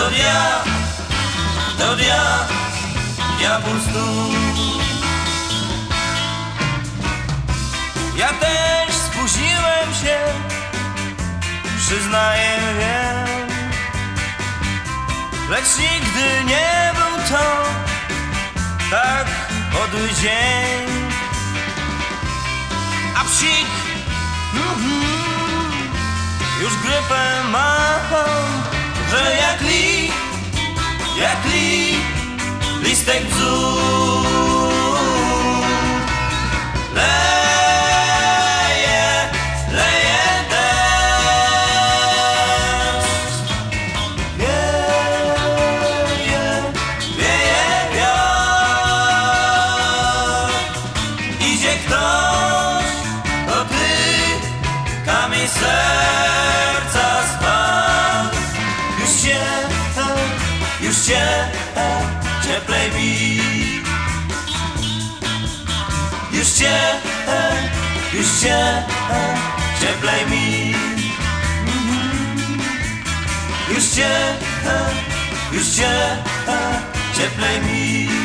do diabłu stół. Ja też spóźniłem się, przyznaję, wiem, lecz nigdy nie był to tak podły dzień. A psik już grypę ma, że jak listek bzu leje deszcz, wieje wiatr. Idzie ktoś, dotyka mi serca spadł. Już cię cieplej mi. Już cię cieplej mi. Już cię cieplej mi.